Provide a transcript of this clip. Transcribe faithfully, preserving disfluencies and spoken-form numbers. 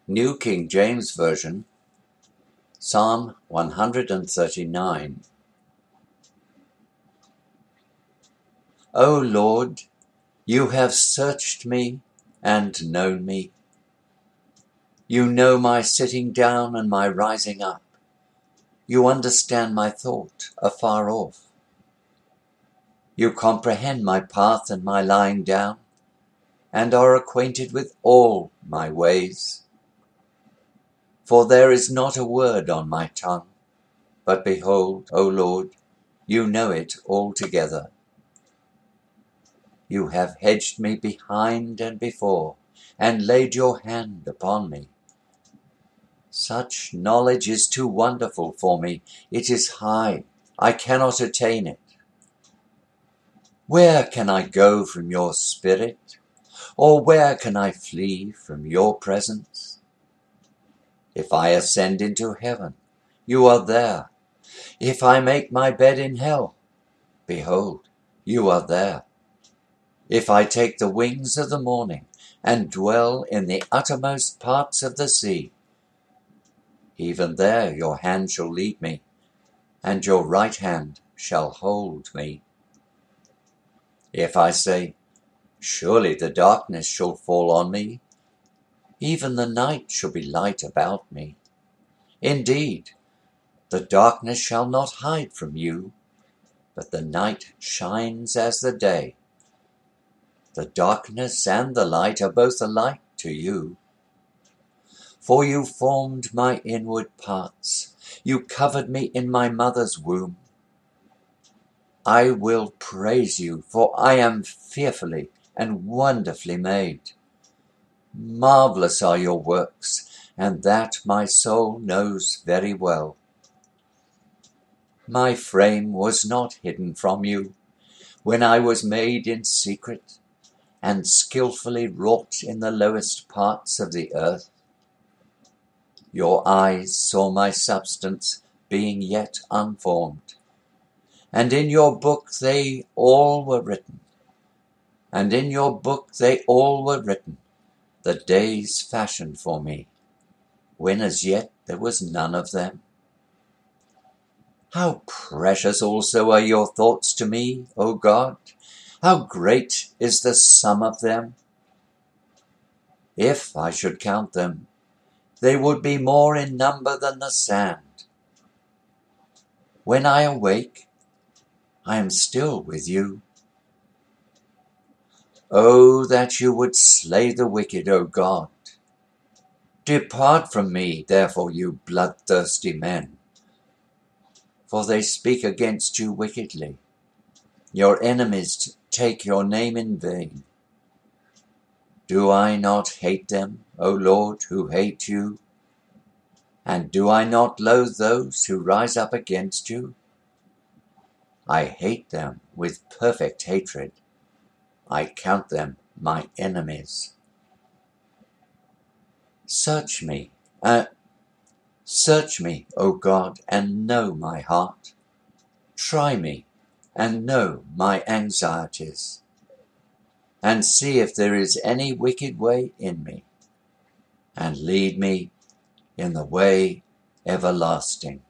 New King James Version, Psalm one hundred thirty-nine. O Lord, you have searched me and known me. You know my sitting down and my rising up. You understand my thought afar off. You comprehend my path and my lying down, and are acquainted with all my ways. For there is not a word on my tongue, but behold, O Lord, you know it altogether. You have hedged me behind and before, and laid your hand upon me. Such knowledge is too wonderful for me. It is high. I cannot attain it. Where can I go from your spirit? Or where can I flee from your presence? If I ascend into heaven, you are there. If I make my bed in hell, behold, you are there. If I take the wings of the morning and dwell in the uttermost parts of the sea, even there your hand shall lead me, and your right hand shall hold me. If I say, surely the darkness shall fall on me, even the night shall be light about me. Indeed, the darkness shall not hide from you, but the night shines as the day. The darkness and the light are both alike to you. For you formed my inward parts. You covered me in my mother's womb. I will praise you, for I am fearfully and wonderfully made. Marvelous are your works, and that my soul knows very well. My frame was not hidden from you, when I was made in secret, and skillfully wrought in the lowest parts of the earth. Your eyes saw my substance being yet unformed, and in your book they all were written, and in your book they all were written, the days fashioned for me, when as yet there was none of them. How precious also are your thoughts to me, O God! How great is the sum of them! If I should count them, they would be more in number than the sand. When I awake, I am still with you. Oh, that you would slay the wicked, O God! Depart from me, therefore, you bloodthirsty men, for they speak against you wickedly. Your enemies take your name in vain. Do I not hate them, O Lord, who hate you? And do I not loathe those who rise up against you? I hate them with perfect hatred. I count them my enemies. Search me, uh, search me, O God, and know my heart. Try me, and know my anxieties, and see if there is any wicked way in me, and lead me in the way everlasting.